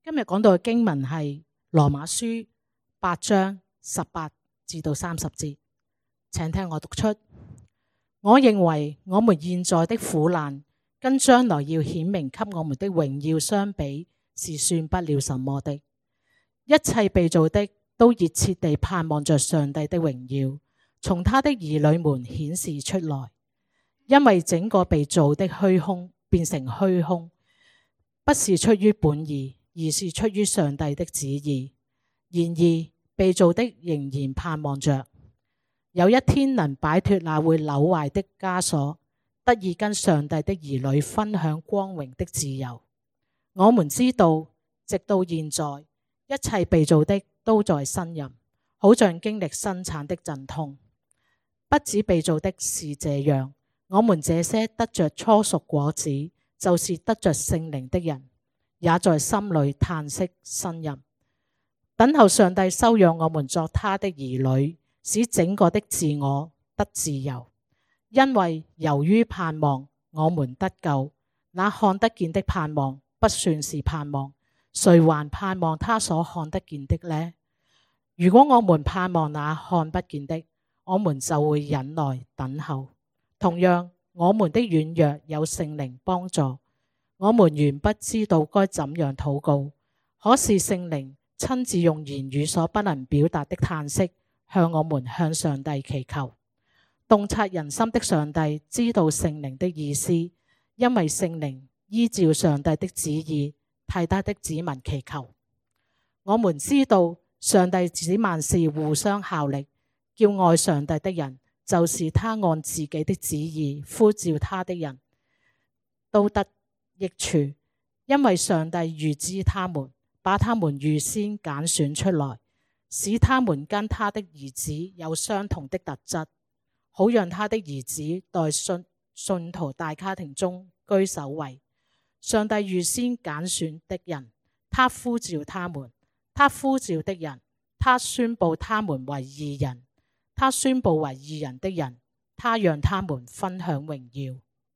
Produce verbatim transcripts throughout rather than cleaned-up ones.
今日講到嘅經文係羅馬書八章十八至到三十節，請聽我讀出。我認為我們現在的苦難跟將來要顯明給我們的榮耀相比，是算不了什麼的。一切被造的都熱切地盼望着上帝的榮耀從他的兒女們顯示出來，因為整個被造的虛空變成虛空，不是出於本意，而是出於上帝的旨意。然而被造的仍然盼望着有一天能擺脫那會朽壞的枷鎖，得以跟上帝的兒女分享光榮的自由。我們知道直到現在一切被造的都在呻吟，好像經歷生產的陣痛。不止被造的是這樣，我們這些得着初熟果子，就是得着聖靈的人，也在心裏嘆息呻吟，等候上帝收養我們作他的兒女，使整個的自我得自由。因為由於盼望，我們得救。那看得見的盼望不算是盼望，誰還盼望他所看得見的呢？如果我們盼望那看不見的，我們就會忍耐等候。同樣，我們的軟弱有聖靈幫助，我們原不知道該怎樣禱告，可是聖靈親自用言語所不能表達的嘆息向我們向上帝祈求。洞察人心的上帝知道聖靈的意思，因為聖靈依照上帝的旨意替他的子民祈求。我們知道上帝使萬事互相效力，叫愛上帝的人，就是他按自己的旨意呼召他的人，都得益處。因為上帝預知他們，把他們預先揀選出來，使他們跟他的兒子有相同的特質，好讓他的兒子在信信徒大家庭中居首位。上帝預先揀選的人，他呼召他們；他呼召的人，他宣布他們為義人；他宣布為義人的人，他讓他們分享榮耀。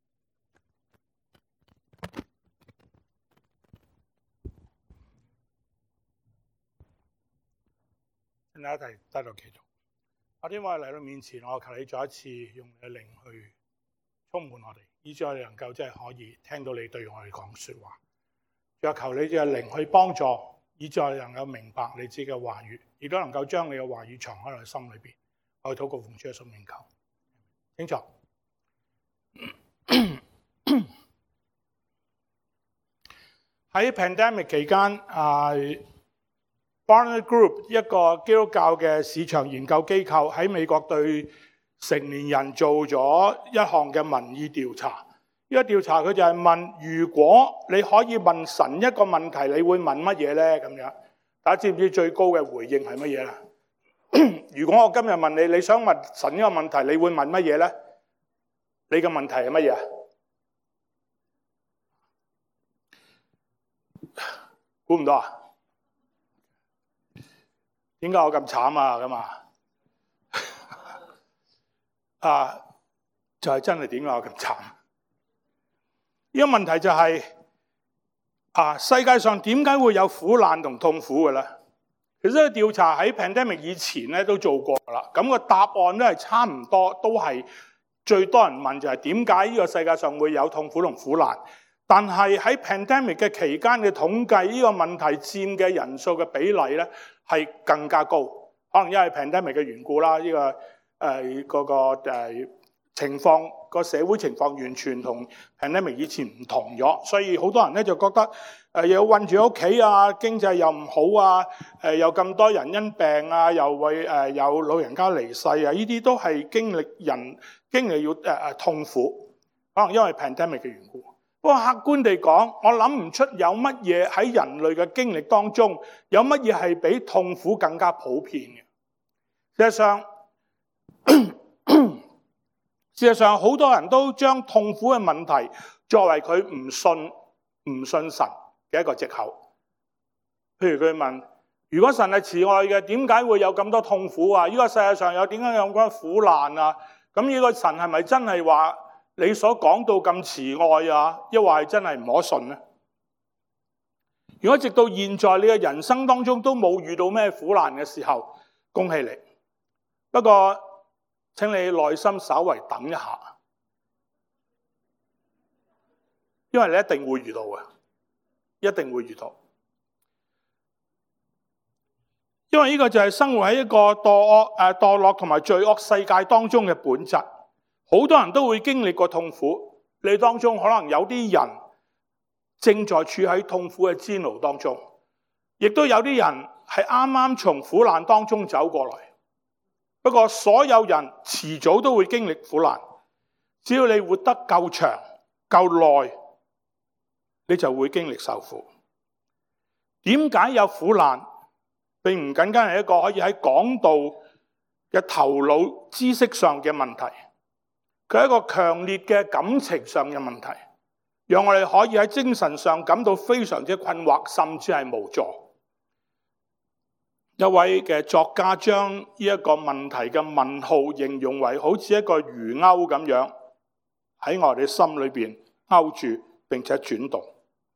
大家一齊低頭祈禱。阿天父嚟到面前，我求你再一次用你嘅靈去充滿我哋，以致我哋能夠真係可以聽到你對我哋講說話。再求你嘅靈去幫助，以致我哋能夠明白你自己嘅話語，亦都能夠將你嘅話語藏喺我哋心裏邊。我禱告奉主嘅聖名求，請坐。喺 pandemic 期間，啊 Barna Group 一個基督教嘅市場研究機構喺美國對成年人做咗一項嘅民意調查。呢個調查佢就係問：如果你可以問神一個問題，你會問乜嘢呢？咁樣，大家知唔知最高嘅回應係乜嘢啦？如果我今日問你，你想問神一個問題，你會問乜嘢呢？你嘅問題係乜嘢？估唔到啊？點解我咁慘啊？咁啊，啊，就係真係點解我咁慘？呢個問題就係啊，世界上點解會有苦難同痛苦嘅咧？其實調查喺 pandemic 以前咧都做過啦，咁個答案都係差唔多，都係最多人問就係點解呢個世界上會有痛苦同苦難？但係喺 pandemic 嘅期間嘅統計，呢個問題佔嘅人數嘅比例咧係更加高，可能因為 pandemic 嘅緣故啦，呢個誒嗰個誒情況個社會情況完全同 pandemic 以前唔同咗，所以好多人咧就覺得誒又困住喺屋企啊，經濟又唔好啊，誒有咁多人因病啊，又會誒有老人家離世啊，呢啲都係經歷人經歷要誒誒痛苦，可能因為 pandemic 嘅緣故。不過客觀地講，我諗唔出有乜嘢喺人類嘅經歷當中，有乜嘢係比痛苦更加普遍嘅。事實上，事實上好多人都將痛苦嘅問題作為佢唔信唔信神嘅一個藉口。譬如佢問：如果神係慈愛嘅，點解會有咁多痛苦啊？呢個世界上有點解有咁多苦難啊？咁呢個神係咪真係話你所講到咁慈愛啊？抑或係真係唔可信呢？呢如果直到現在你嘅人生當中都冇遇到咩苦難嘅時候，恭喜你。不過請你耐心稍為等一下，因為你一定會遇到嘅，一定會遇到。因為呢個就係生活喺一個墮惡誒墮落同埋罪惡世界當中嘅本質。好多人都會經歷過痛苦，你當中可能有啲人正在處喺痛苦嘅煎熬當中，亦都有啲人係啱啱從苦難當中走過來。不過所有人遲早都會經歷苦難，只要你活得夠長夠耐，你就會經歷受苦。點解有苦難？並唔僅僅係一個可以喺講道嘅頭腦知識上嘅問題，佢係一個強烈嘅感情上嘅問題，讓我哋可以喺精神上感到非常之困惑，甚至係無助。一位嘅作家將呢一個問題嘅問號形容為好似一個魚鈎咁樣喺我哋心裏邊勾住並且轉動。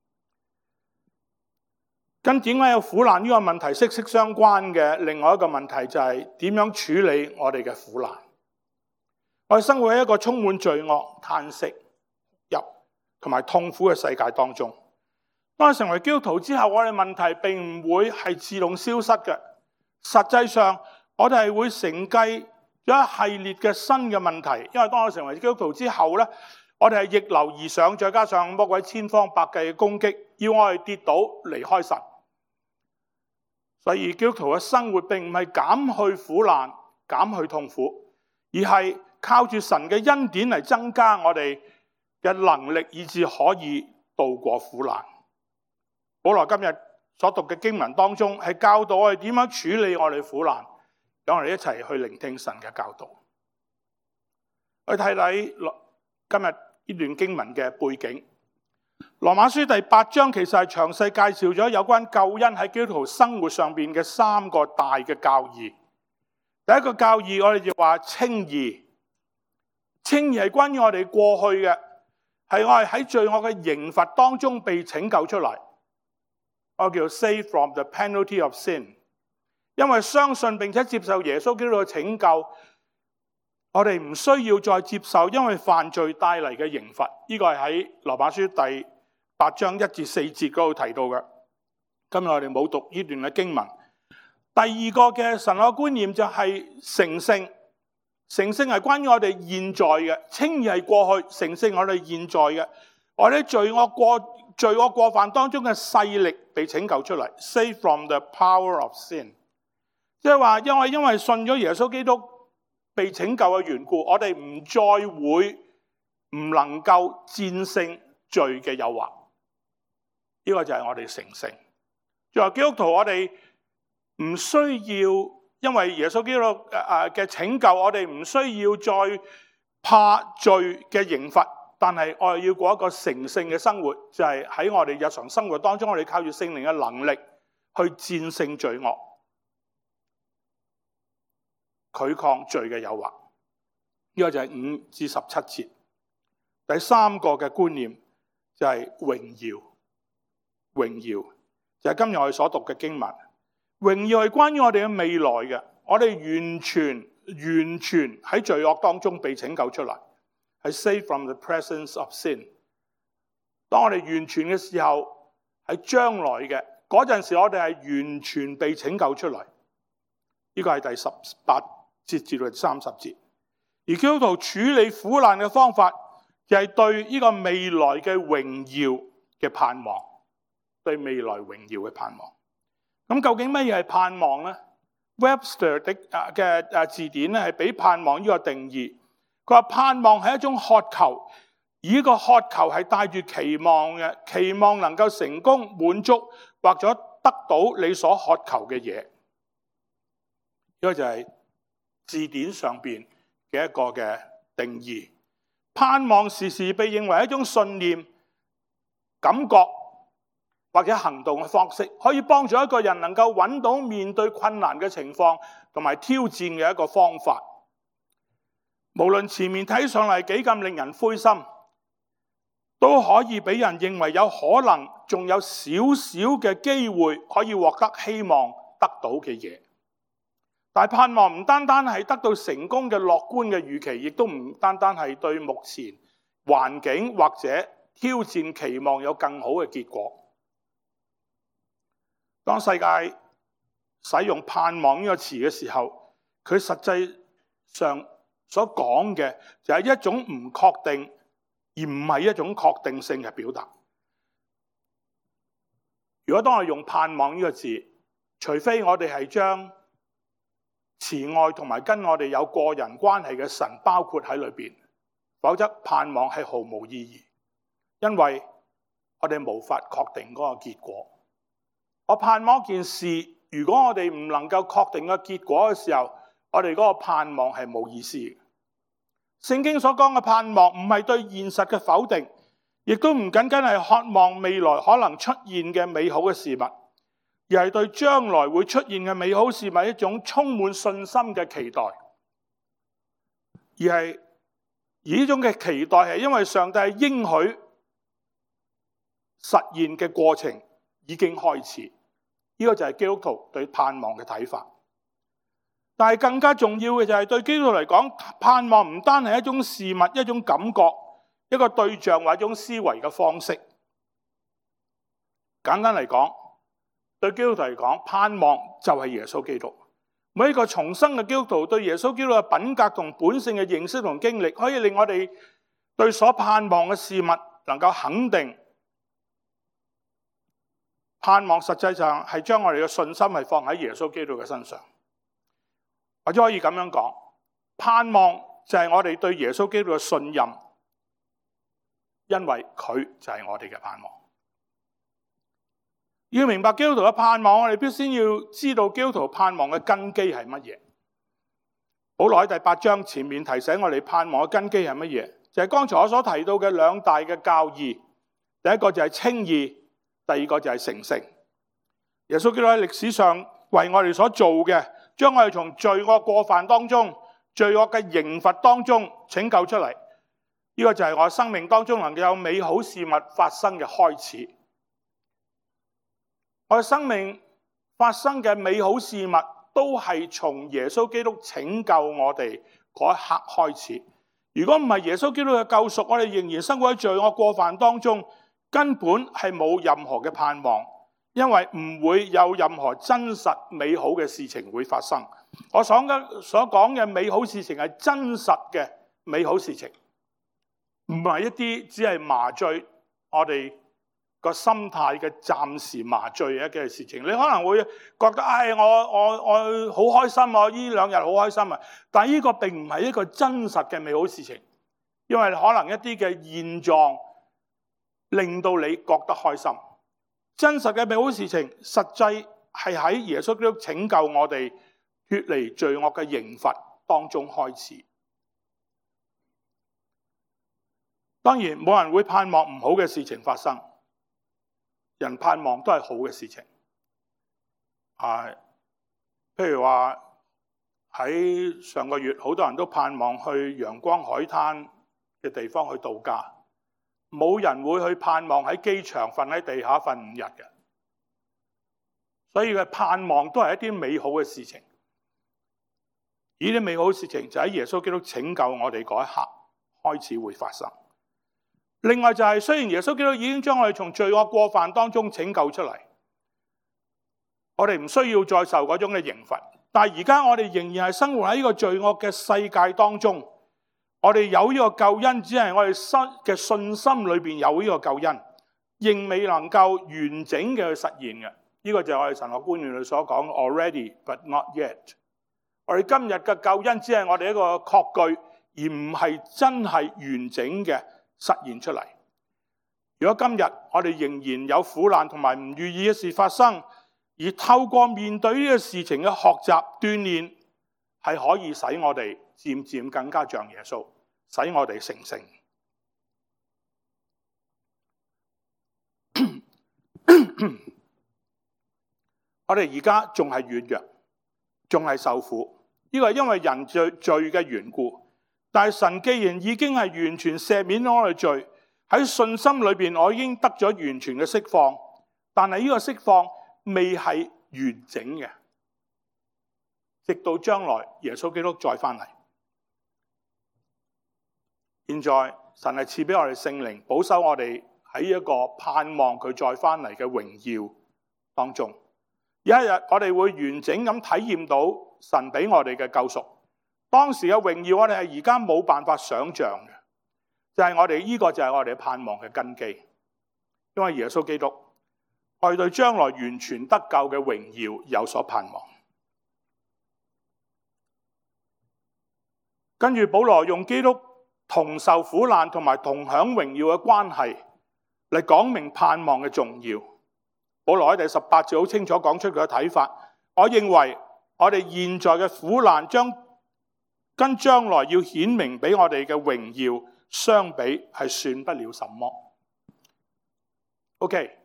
跟點解有苦難呢個問題息息相關嘅另外一個問題就係點樣處理我哋嘅苦難。我哋生活喺一個充滿罪惡、嘆息、入同埋痛苦嘅世界當中。當我成為基督徒之後，我哋問題並唔會係自動消失嘅。實際上，我哋係會承繼咗一系列嘅新嘅問題。因為當我成為基督徒之後咧，我哋係逆流而上，再加上魔鬼千方百計嘅攻擊，要我哋跌倒離開神。所以基督徒嘅生活並唔係減去苦難、減去痛苦，而係靠住神嘅恩典嚟增加我哋嘅能力，以致可以渡過苦難。保羅今日所讀嘅經文當中，係教導我哋點樣處理我哋苦難，讓我哋一齊去聆聽神嘅教導。我哋睇睇今日呢段經文嘅背景。羅馬書第八章其實係詳細介紹咗有關救恩喺基督徒生活上邊嘅三個大嘅教義。第一個教義我哋就話稱義，稱義係關於我哋過去嘅，係我哋喺罪惡嘅刑罰當中被拯救出嚟，我叫 save from the penalty of sin。因為相信並且接受耶穌基督嘅拯救，我哋唔需要再接受因為犯罪帶嚟嘅刑罰。呢個係喺羅馬書第八章一至四節嗰度提到嘅。今日我哋冇讀呢段嘅經文。第二個嘅神學觀念就係成聖，成聖係關於我哋現在嘅，稱義係過去，成聖我哋現在嘅。我哋罪惡過罪惡過犯當中嘅勢力被拯救出嚟 ，save from the power of sin。即係話，因為因為信咗耶穌基督被拯救嘅緣故，我哋唔再會唔能夠戰勝罪嘅誘惑。呢個就係我哋成聖。作為基督徒，我哋唔需要因為耶穌基督誒嘅拯救，我哋唔需要再怕罪嘅刑罰，但係我哋要過一個成聖嘅生活，就係喺我哋日常生活當中，我哋靠住聖靈嘅能力去戰勝罪惡，拒抗罪嘅誘惑。呢個就係五至十七節。第三個嘅觀念就係榮耀，榮耀就係今日我哋所讀嘅經文。榮耀係關於我哋嘅未來嘅，我哋完全完全喺罪惡當中被拯救出嚟，係 save from the presence of sin。當我哋完全嘅時候，喺將來嘅嗰陣時，我哋係完全被拯救出嚟。呢個係第十八節至到三十節。而基督徒處理苦難嘅方法，就係對呢個未來嘅榮耀嘅盼望，對未來榮耀嘅盼望。咁究竟乜嘢係盼望呢？ Webster 的嘅字典咧係俾盼望呢個定義。佢話盼望係一種渴求，而呢個渴求係帶住期望嘅，期望能夠成功滿足或者得到你所渴求嘅嘢。呢個就係字典上邊嘅一個嘅定義。盼望時時被認為一種信念、感覺或者行動嘅方式，可以幫助一個人能夠揾到面對困難嘅情況同埋挑戰嘅一個方法。無論前面睇上嚟幾咁令人灰心， 都可以俾人認為有可能仲有少少嘅機會可以獲得希望得到嘅嘢。但盼望唔單單係得到成功嘅樂觀嘅預期，亦都唔單單係對目前環境或者挑戰期望有更好嘅結果。當世界使用盼望呢個詞嘅時候，佢實際上所講嘅就係一種唔確定，而唔係一種確定性嘅表達。如果當我用盼望呢個字，除非我哋係將慈愛同埋跟我哋有個人關係嘅神包括喺裏邊，否則盼望係毫無意義，因為我哋無法確定嗰個結果。我盼望一件事，如果我哋唔能夠確定個結果嘅時候，我哋嗰個盼望係冇意思嘅。聖經所講嘅盼望唔係對現實嘅否定，亦都唔僅僅係渴望未來可能出現嘅美好嘅事物，而係對將來會出現嘅美好事物一種充滿信心嘅期待。而係而呢種嘅期待係因為上帝應許實現嘅過程已經開始。呢個就係基督徒對盼望嘅睇法。但係更加重要嘅就係對基督徒嚟講，盼望唔單係一種事物、一種感覺、一個對象或一種思維嘅方式。簡單嚟講，對基督徒嚟講，盼望就係耶穌基督。每一個重生嘅基督徒對耶穌基督嘅品格同本性嘅認識同經歷，可以令我哋對所盼望嘅事物能夠肯定。盼望實際上係將我哋嘅信心係放喺耶穌基督嘅身上，或者可以咁樣講，盼望就係我哋對耶穌基督嘅信任，因為佢就係我哋嘅盼望。要明白基督徒嘅盼望，我哋必須先要知道基督徒盼望嘅根基係乜嘢。保羅喺第八章前面提醒我哋盼望嘅根基係乜嘢，就係剛才我所提到嘅兩大嘅教義。第一個就係稱義，第二個就係成聖。耶穌基督喺歷史上為我哋所做嘅，將我哋從罪惡過犯當中、罪惡嘅刑罰當中拯救出嚟。呢個就係我生命當中能夠有美好事物發生嘅開始。我嘅生命發生嘅美好事物都係從耶穌基督拯救我哋嗰一刻開始。如果唔係耶穌基督嘅救贖，我哋仍然生活喺罪惡過犯當中，根本係冇任何嘅盼望，因為唔會有任何真實美好嘅事情會發生。我所嘅所講嘅美好事情係真實嘅美好事情，唔係一啲只係麻醉我哋個心態嘅暫時麻醉嘅嘅事情。你可能會覺得，唉、哎，我我我好開心啊，呢兩日好開心啊，但係呢個並唔係一個真實嘅美好事情，因為可能一啲嘅現狀令到你覺得開心。真實嘅美好事情，實際係喺耶穌基督拯救我哋脫離罪惡嘅刑罰當中開始。當然冇人會盼望唔好嘅事情發生，人盼望都係好嘅事情。啊，譬如話喺上個月，好多人都盼望去陽光海灘嘅地方去度假。冇人會去盼望喺機場瞓喺地下瞓五日嘅，所以嘅盼望都係一啲美好嘅事情。呢啲美好事情就喺耶穌基督拯救我哋嗰一刻開始會發生。另外就係、是、雖然耶穌基督已經將我哋從罪惡過犯當中拯救出嚟，我哋唔需要再受嗰種嘅刑罰，但係而家我哋仍然係生活喺呢個罪惡嘅世界當中。我哋有呢個救恩，只係我哋心嘅信心裏邊有呢個救恩，仍未能夠完整嘅去實現嘅。呢、這個就係我哋神學觀念裏所講 already but not yet。我哋今日嘅救恩只係我哋一個確據，而唔係真係完整嘅實現出嚟。如果今日我哋仍然有苦難同埋唔如意嘅事發生，而透過面對呢個事情嘅學習鍛煉，係可以使我哋漸漸更加像耶穌，使我哋成聖。我哋而家仲係軟弱，仲係受苦，呢個係因為人罪罪嘅緣故。但係神既然已經係完全赦免咗我哋罪， 喺信心裏邊，我已經得咗完全嘅釋放，但係呢個釋放未係完整嘅，直到將來耶穌基督再翻嚟。現在神係賜俾我哋聖靈，保守我哋喺一個盼望佢再翻嚟嘅榮耀當中。有一日我哋會完整咁體驗到神俾我哋嘅救贖，當時嘅榮耀我哋係而家冇辦法想象嘅，就係我哋呢個就係我哋盼望嘅根基。因為耶穌基督，我哋對將來完全得救嘅榮耀有所盼望。跟住保羅用基督同受苦難同埋同享榮耀嘅關係嚟講明盼望嘅重要。保羅喺第十八節好清楚講出佢嘅睇法。我認為我哋現在嘅苦難將跟將來要顯明俾我哋嘅榮耀相比，係算不了什麼。OK，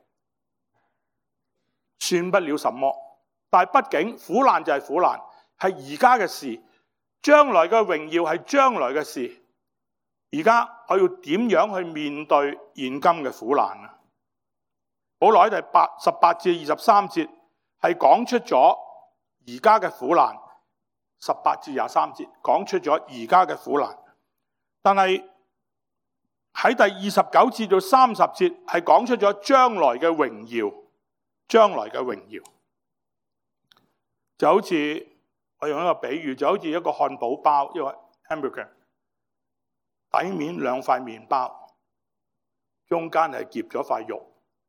算不了什麼。但係畢竟苦難就係苦難，係而家嘅事，將來嘅榮耀係將來嘅事。而家我要點樣去面對現今嘅苦難啊？保羅喺第八十八至二十三節係講出咗而家嘅苦難，十八至廿三節講出咗而家嘅苦難，但係喺第二十九節到三十節係講出咗將來嘅榮耀，將來嘅榮耀就好似我用一個比喻，就好似一個漢堡包，一個 hamburger， 底面兩塊麵包，中間係夾咗塊肉。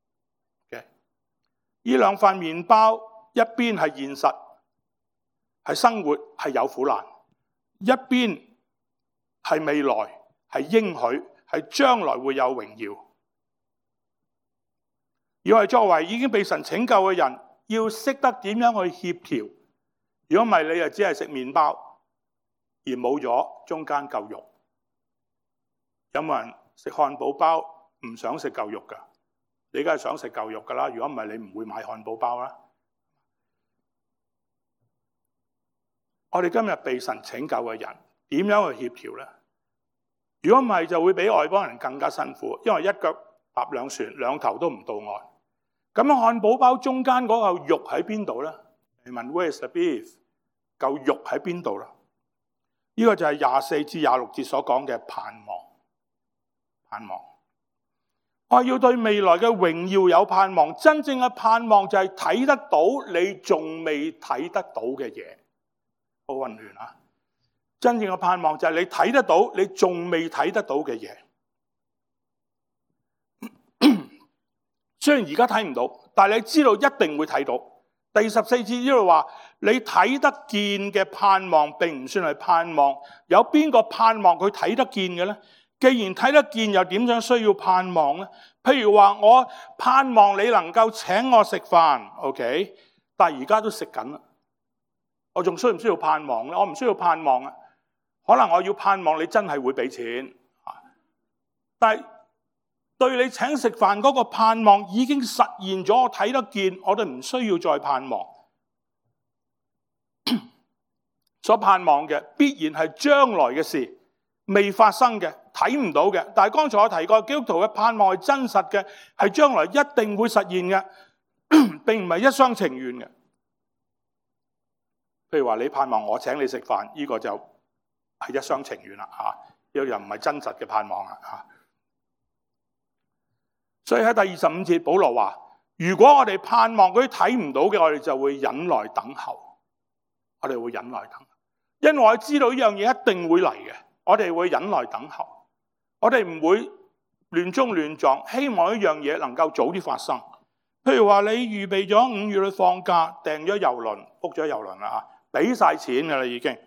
呢兩塊麵包一邊係現實，係生活，係有苦難；一邊係未來，係應許，係將來會有榮耀。而我哋作為已經被神拯救嘅人，要識得點樣去協調。如果唔係，你就只係食麵包，而冇咗中間嚿肉。有冇人食漢堡包唔想食嚿肉㗎？你梗係想食嚿肉噶啦，如果唔係你唔會買漢堡包啦。我哋今日被神拯救嘅人，點樣去協調呢？如果唔係，就會比外邦人更加辛苦，因為一腳踏兩船，兩頭都唔到岸。咁漢堡包中間嗰嚿肉喺邊度呢？你問 Where's the beef？ 嚿肉喺邊度呢？呢個就係廿四至廿六節所講嘅盼望，盼望。我要對未來嘅榮耀有盼望，真正嘅盼望就係睇得到你仲未睇得到嘅嘢，好混亂啊！真正嘅盼望就係你睇得到你仲未睇得到嘅嘢。雖然而家睇唔到，但係你知道一定會睇到。第十四節呢度話，你睇得見嘅盼望並唔算係盼望，有邊個盼望佢睇得見嘅呢？既然睇得見，又點樣需要盼望呢？譬如話，我盼望你能夠請我食飯 ，OK？ 但係而家都食緊啦，我仲需唔需要盼望呢？我唔需要盼望啊，可能我要盼望你真係會俾錢，但係對你請食飯嗰個盼望已經實現咗，我睇得見，我哋唔需要再盼望。所盼望嘅必然係將來嘅事，未發生嘅，睇唔到嘅。但係剛才我提過，基督徒嘅盼望係真實嘅，係將來一定會實現嘅，並唔係一廂情願嘅。譬如話你盼望我請你食飯，呢、這個就係一廂情願啦，吓、啊，呢個又唔係真實嘅盼望啦，吓、啊。所以喺第二十五節，保羅話：如果我哋盼望嗰啲睇唔到嘅，我哋就會忍耐等候。我哋會忍耐等候，因為我知道呢樣嘢一定會嚟嘅。我哋會忍耐等候，我哋唔會亂衝亂撞，希望一樣嘢能夠早啲發生。譬如話你預備咗五月去放假，訂咗郵輪，book咗郵輪啦嚇，俾晒錢噶啦已經。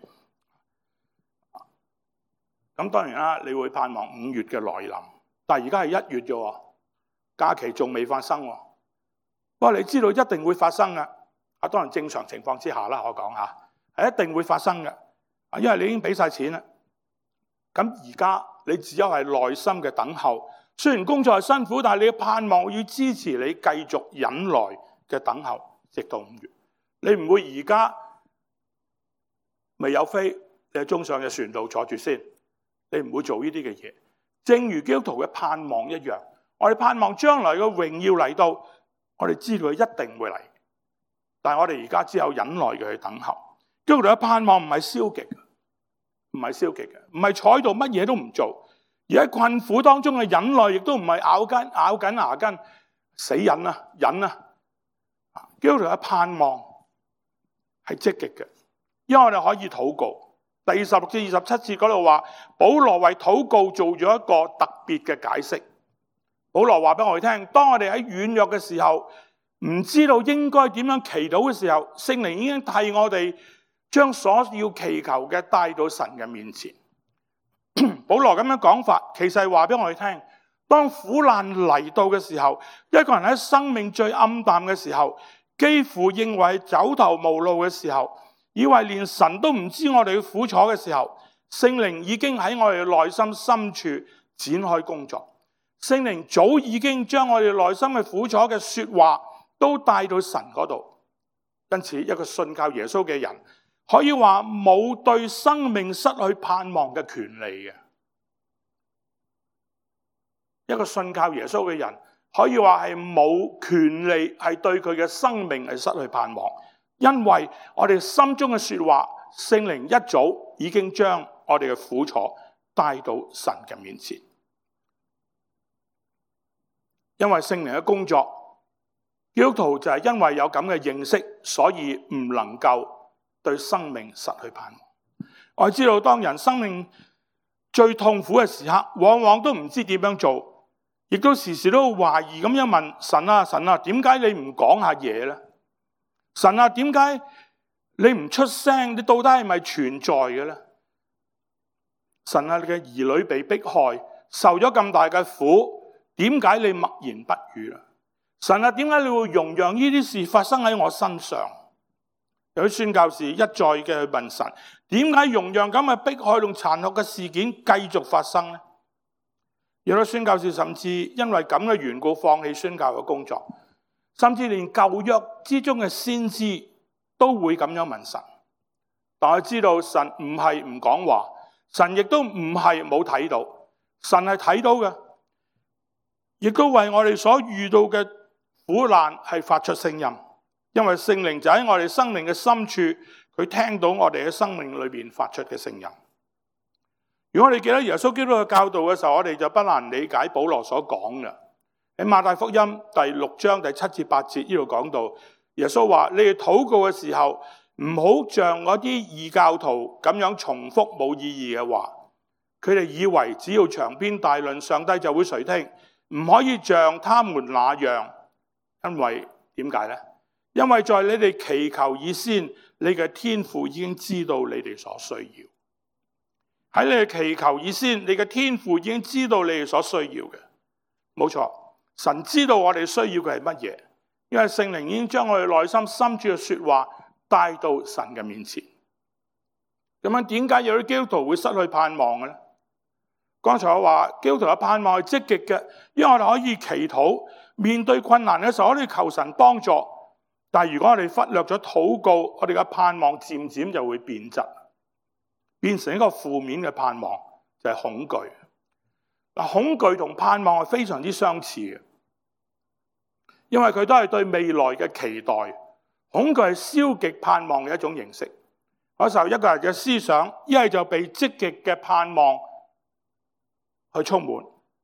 咁當然啦，你會盼望五月嘅來臨，但係而家係一月啫，假期仲未發生。不過你知道一定會發生噶，啊當然正常情況之下啦，我講下係一定會發生嘅，啊因為你已經俾晒錢啦。咁而家你只有係耐心嘅等候，雖然工作係辛苦，但係你嘅盼望要支持你繼續忍耐嘅等候，直到五月。你唔會而家未有飛，你喺中上嘅船度坐住先，你唔會做呢啲嘅嘢。 正如基督徒嘅盼望一樣，我哋盼望將來嘅榮耀嚟到，我哋知道佢一定會嚟，但係我哋而家只有忍耐嘅去等候。基督徒嘅盼望唔係消極嘅，唔係消極嘅，唔係坐喺度乜嘢都唔做，而喺困苦當中嘅忍耐，亦都唔係咬緊咬緊牙根死忍啊忍啊。基督徒嘅盼望係積極嘅，因為我哋可以禱告。第二十六至二十七節嗰度話，保羅為禱告做咗一個特別嘅解釋。保羅話俾我哋聽，當我哋喺軟弱嘅時候，唔知道應該點樣祈禱嘅時候，聖靈已經替我哋將所要祈求嘅帶到神嘅面前。保羅咁樣講法，其實係話俾我哋聽，當苦難嚟到嘅時候，一個人喺生命最暗淡嘅時候，幾乎認為走投無路嘅時候，以為連神都唔知我哋嘅苦楚嘅時候，聖靈已經喺我哋嘅內心深處展開工作。聖靈早已經將我哋內心嘅苦楚嘅說話都帶到神嗰度。因此，一個信靠耶穌嘅人，可以話冇對生命失去盼望嘅權利嘅。一個信靠耶穌嘅人，可以話係冇權利係對佢嘅生命係失去盼望。因為我哋心中嘅說話，聖靈一早已經將我哋嘅苦楚帶到神嘅面前。因為聖靈嘅工作，基督徒就係因為有咁嘅認識，所以唔能夠對生命失去盼望。我知道當人生命最痛苦嘅時刻，往往都唔知點樣做，亦都時時都懷疑咁樣問神啊神啊，點解你唔講下嘢呢？神啊，點解你唔出聲？你到底係咪存在嘅呢？神啊，你嘅兒女被迫害，受咗咁大嘅苦，點解你默言不語啦？神啊，點解你會容讓呢啲事發生喺我身上？有啲宣教士一再嘅去問神，點解容讓咁嘅迫害同殘酷嘅事件繼續發生呢？有啲宣教士甚至因為咁嘅緣故放棄宣教嘅工作。甚至連舊約之中嘅先知都會咁樣問神，但我知道神唔係唔講話，神亦都唔係冇睇到，神係睇到嘅，亦都為我哋所遇到嘅苦難係發出聲音，因為聖靈就喺我哋生命嘅深處，佢聽到我哋喺生命裏邊發出嘅聲音。如果我哋記得耶穌基督嘅教導嘅時候，我哋就不難理解保羅所講嘅。喺馬太福音第六章第七至八節呢度講到，耶穌話：你哋禱告嘅時候，唔好像嗰啲異教徒咁樣重複冇意義嘅話。佢哋以為只要長篇大論，上帝就會垂聽，唔可以像他們那樣。因為點解呢？因為在你哋祈求以先，你嘅天父已經知道你哋所需要。喺你哋祈求以先，你嘅天父已經知道你哋所需要嘅。冇錯。神知道我哋需要嘅係乜嘢，因為聖靈已經將我哋內心深處嘅說話帶到神嘅面前。咁樣點解有啲基督徒會失去盼望嘅呢？剛才我話基督徒嘅盼望係積極嘅，因為我哋可以祈禱，面對困難嘅時候，我哋求神幫助。但係如果我哋忽略咗禱告，我哋嘅盼望漸漸就會變質，變成一個負面嘅盼望，就係恐懼。嗱，恐懼同盼望係非常之相似嘅。因為佢都係對未來嘅期待，恐懼係消極盼望嘅一種形式。嗰時候一個人嘅思想，一係就被積極嘅盼望去充滿，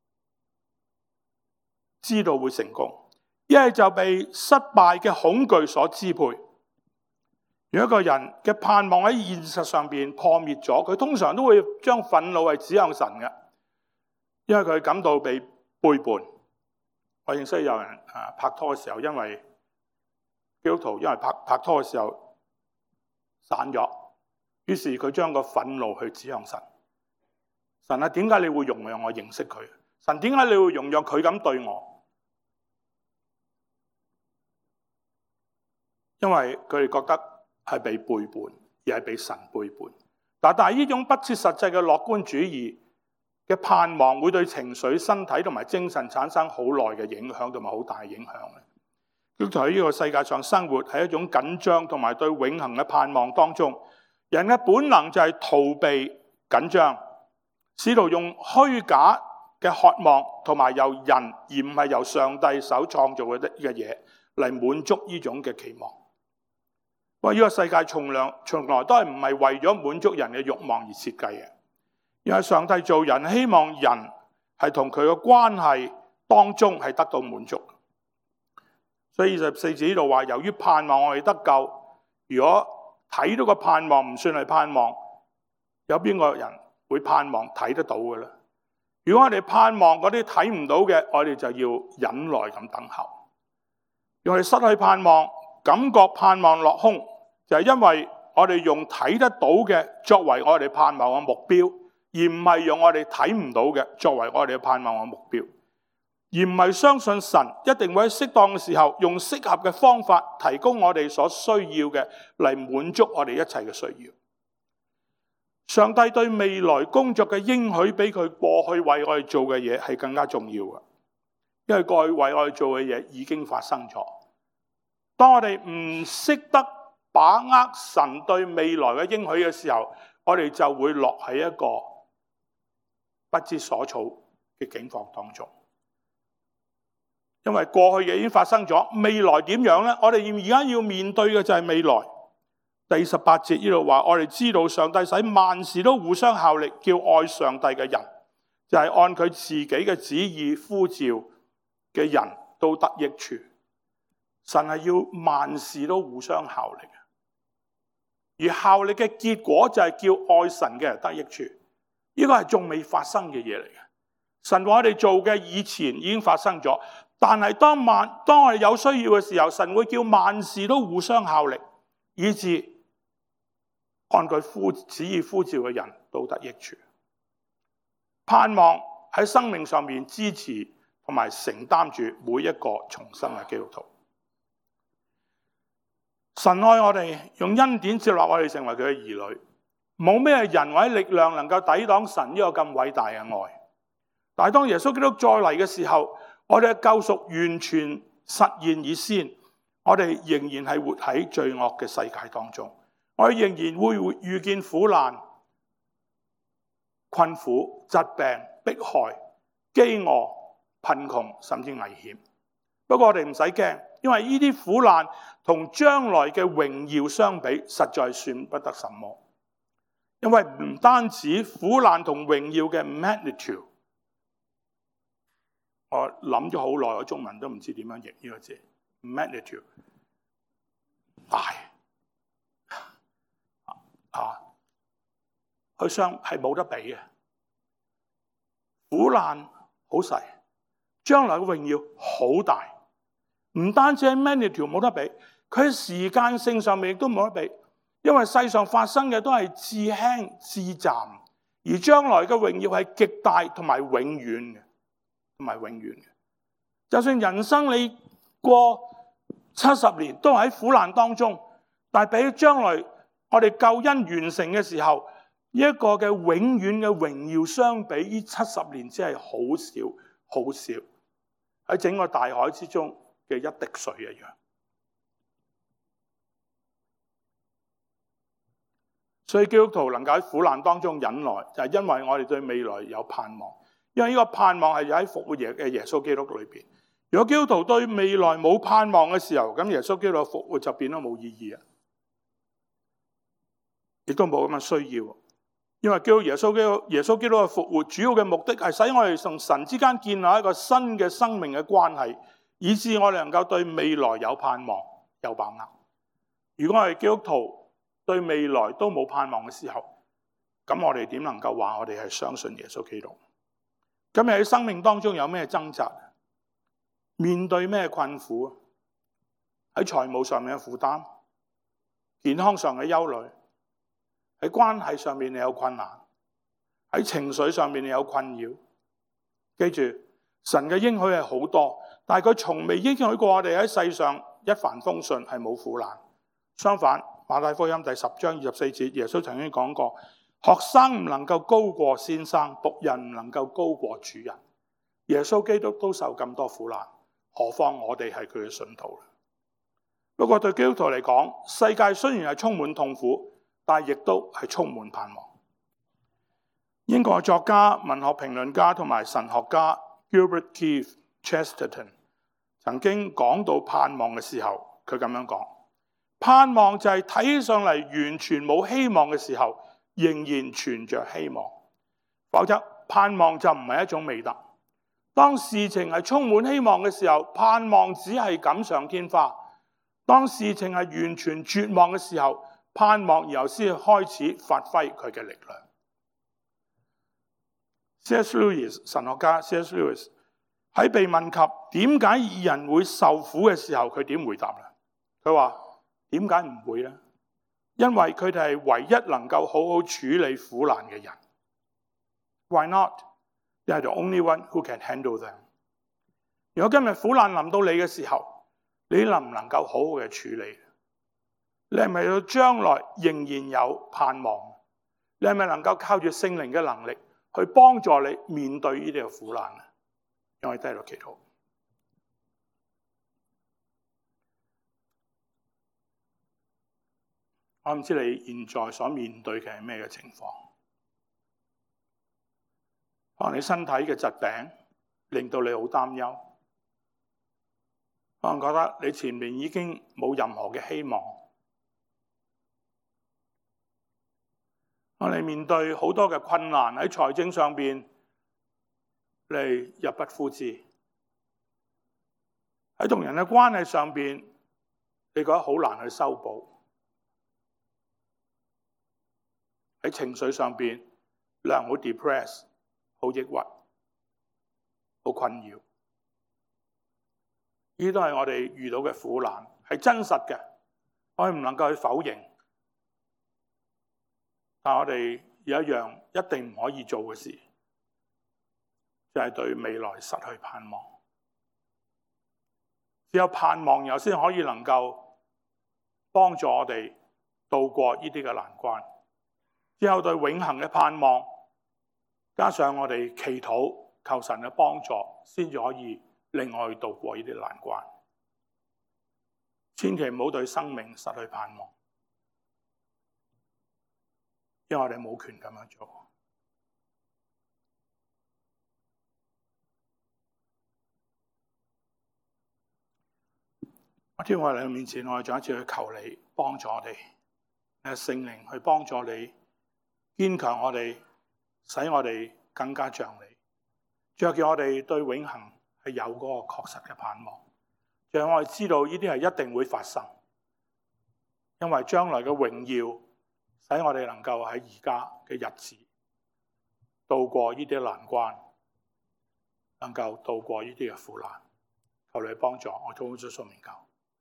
知道會成功；一係就被失敗嘅恐懼所支配。如果一個人嘅盼望喺現實上邊破滅咗，佢通常都會將憤怒係指向神嘅，因為佢感到被背叛。我認識有人啊拍拖嘅時候，因為基督徒因為拍拍拖嘅時候散咗，於是佢將個憤怒去指向神。神啊，點解你會容讓我認識佢？神，點解你會容讓佢咁對我？因為佢哋覺得係被背叛，而係被神背叛。但但係呢種不切實際嘅樂觀主義嘅盼望，會對情緒、身體同埋精神產生好耐嘅影響，同埋好大嘅影響。基督徒喺呢個世界上生活，係一種緊張同埋對永恆嘅盼望當中，人嘅本能就係逃避緊張，試圖用虛假嘅渴望，同埋由人而唔係由上帝手創造嘅嘅嘢嚟滿足呢種嘅期望。喂，呢個世界從來從來都係唔係為咗滿足人嘅慾望而設計嘅，因為上帝做人希望人係同佢嘅關係當中係得到滿足。所以二十四節呢度話，由於盼望我哋得救，如果睇到個盼望唔算係盼望，有邊個人會盼望睇得到嘅咧？如果我哋盼望嗰啲睇唔到嘅，我哋就要忍耐咁等候。如果我哋失去盼望，感覺盼望落空，就係因為我哋用睇得到嘅作為我哋盼望嘅目標，而唔係用我哋睇唔到嘅作為我哋嘅盼望嘅目標，而唔係相信神一定會喺適當嘅時候用適合嘅方法提供我哋所需要嘅嚟滿足我哋一切嘅需要。上帝對未來工作嘅應許比佢過去為我哋做嘅嘢係更加重要嘅，因為過去為我哋做嘅嘢已經發生咗。當我哋唔識得把握神對未來嘅應許嘅時候，我哋就會落喺一個不知所措嘅境況當中。因為過去嘅已經發生咗，未來點樣呢？我哋而家要面對嘅就係未來。第十八節呢度話，我哋知道上帝使萬事都互相效力，叫愛上帝嘅人，就係按佢自己嘅旨意呼召嘅人都得益處。神係要萬事都互相效力，而效力嘅結果就係叫愛神嘅人得益處。呢個係仲未發生嘅嘢嚟嘅。神話我哋做嘅以前已經發生咗，但係當萬當我哋有需要嘅時候，神會叫萬事都互相效力，以致按佢呼旨意呼召嘅人都得益處。盼望喺生命上面支持同埋承擔住每一個重生嘅基督徒。神愛我哋，用恩典接納我哋成為佢嘅兒女，冇咩人或者力量能夠抵擋神呢個咁偉大嘅愛。但係當耶穌基督再嚟嘅時候，我哋嘅救贖完全實現以先，我哋仍然係活喺罪惡嘅世界當中。我哋仍然會遇見苦難、困苦、疾病、迫害、飢餓、貧窮，甚至危險。不過我哋唔使驚，因為呢啲苦難同將來嘅榮耀相比，實在算不得什麼。因為唔單止苦難同榮耀嘅 magnitude， 我諗咗好耐，我中文都唔知點樣譯呢個字 magnitude 大。啊，佢相係冇得比嘅，苦難好細，將來嘅榮耀好大，唔單止係 magnitude 冇得比，佢喺時間性上面亦都冇得比，因為世上發生嘅都係至輕至暫，而將來嘅榮耀係極大同埋永遠嘅，同埋永遠嘅。就算人生你過七十年都喺苦難當中，但係比起將來我哋救恩完成嘅時候，呢一個嘅永遠嘅榮耀相比，呢七十年只係好少好少，喺整個大海之中嘅一滴水一樣。所以基督徒能夠喺苦難當中忍耐，就係因為我哋對未來有盼望，因為呢個盼望係喺復活耶嘅耶穌基督裏邊。如果基督徒對未來冇盼望嘅時候，咁耶穌基督嘅復活就變咗冇意義啊！亦都冇咁嘅需要，因為基督耶穌基督耶穌基督嘅復活主要嘅目的係使我哋同神之間建立一個新嘅生命嘅關係，以致我哋能夠對未來有盼望、有把握。如果我哋基督徒對未來都冇盼望嘅時候，咁我哋點能夠話我哋係相信耶穌基督？今日喺生命當中有咩掙扎？面對咩困苦？喺財務上面嘅負擔，健康上嘅憂慮，喺關係上面你有困難，喺情緒上面你有困擾。記住，神嘅應許係好多，但係佢從未應許過我哋喺世上一帆風順，係冇苦難。相反，馬太福音第十章二十四節，耶穌曾經講過，學生唔能夠高過先生，僕人唔能夠高過主人。耶穌基督都受咁多苦難，何況我哋係佢嘅信徒。不過對基督徒嚟講，世界雖然係充滿痛苦，但係亦都係充滿盼望。 英國作家、文學評論家同埋神學家 Gilbert Keith Chesterton 曾經講到盼望嘅時候，佢咁樣講：盼望就係睇起上嚟完全冇希望嘅時候，仍然存着希望。否則盼望就唔係一種美德。當事情係充滿希望嘅時候，盼望只係錦上添花；當事情係完全絕望嘅時候，盼望然後先開始發揮佢嘅力量。C S Lewis 神學家 C S Lewis 喺被問及點解人會受苦嘅時候，佢點回答咧？佢話：點解唔會呢？因為佢哋係唯一能夠好好處理苦難嘅人。Why not? They are the only one who can handle them. 如果今日苦難臨到你嘅時候，你能唔能夠好好嘅處理？你係咪到將來仍然有盼望？你係咪能夠靠住聖靈嘅能力去幫助你面對呢啲嘅苦難呢？讓我哋低落祈禱。我唔知你現在所面對嘅係咩嘅情況。可能你身體嘅疾病令到你好擔憂，可能覺得你前面已經冇任何嘅希望。可能你面對好多嘅困難，喺財政上邊你入不敷支，喺同人嘅關係上邊你覺得好難去修補，喺情緒上邊你係好 depress。好抑鬱，好困擾，呢啲都係我哋遇到嘅苦難，係真實嘅，我哋唔能夠去否認。但我哋有一樣一定唔可以做嘅事，就係對未來失去盼望。只有盼望，然後先可以能夠幫助我哋渡過呢啲嘅難關。只有對永恆嘅盼望，加上我哋祈禱求神嘅幫助，先至可以令我哋渡過呢啲難關。千祈唔好對生命失去盼望，因為我哋冇權咁樣做。我天父喺你面前，我哋再一次去求你幫助我哋，誒聖靈去幫助你，堅強我哋。使我哋更加像你，著叫我哋對永恆係有嗰個確實嘅盼望，讓我哋知道呢啲係一定會發生，因為將來嘅榮耀使我哋能夠喺而家嘅日子渡過呢啲難關，能夠渡過呢啲嘅苦難。求你幫助我，禱告主耶穌名求。